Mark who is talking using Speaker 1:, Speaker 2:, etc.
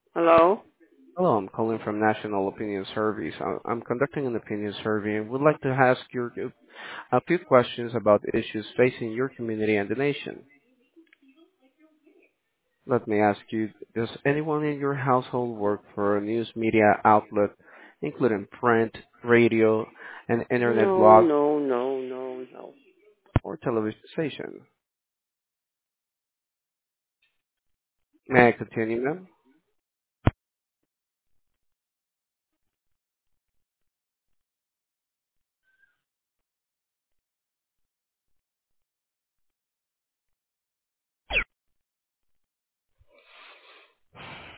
Speaker 1: Hello?
Speaker 2: Hello, I'm calling from National Opinion Surveys. I'm conducting an opinion survey and would like to ask you a few questions about the issues facing your community and the nation. Let me ask you, does anyone in your household work for a news media outlet, including print, radio, an internet
Speaker 1: No,
Speaker 2: blog,
Speaker 1: no, no, no, no.
Speaker 2: or television station? May I continue, ma'am?